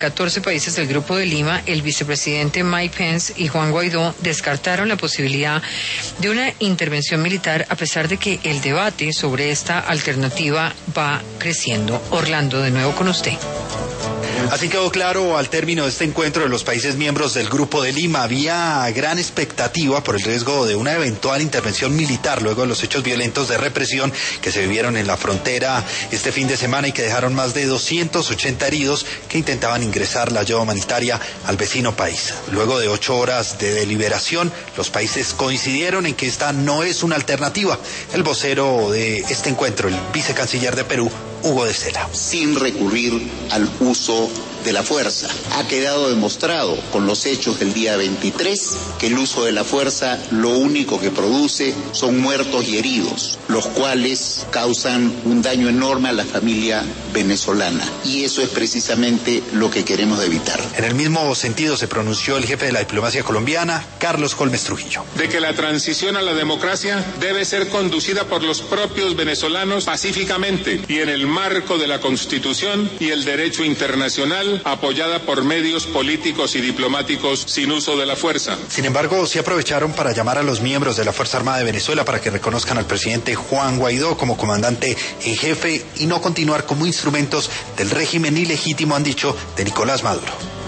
14 países del Grupo de Lima, el vicepresidente Mike Pence y Juan Guaidó descartaron la posibilidad de una intervención militar a pesar de que el debate sobre esta alternativa va creciendo. Orlando, de nuevo con usted. Así quedó claro al término de este encuentro de los países miembros del Grupo de Lima. Había gran expectativa por el riesgo de una eventual intervención militar luego de los hechos violentos de represión que se vivieron en la frontera este fin de semana y que dejaron más de 280 heridos que intentaban ingresar la ayuda humanitaria al vecino país. Luego de 8 horas de deliberación, los países coincidieron en que esta no es una alternativa. El vocero de este encuentro, el vicecanciller de Perú, Hugo de Sela. Sin recurrir al uso de la fuerza. Ha quedado demostrado con los hechos del día 23 que el uso de la fuerza lo único que produce son muertos y heridos, los cuales causan un daño enorme a la familia venezolana. Y eso es precisamente lo que queremos evitar. En el mismo sentido se pronunció el jefe de la diplomacia colombiana, Carlos Holmes Trujillo. De que la transición a la democracia debe ser conducida por los propios venezolanos pacíficamente y en el marco de la Constitución y el derecho internacional, apoyada por medios políticos y diplomáticos sin uso de la fuerza. Sin embargo, sí aprovecharon para llamar a los miembros de la Fuerza Armada de Venezuela para que reconozcan al presidente Juan Guaidó como comandante en jefe y no continuar como instrumentos del régimen ilegítimo, han dicho, de Nicolás Maduro.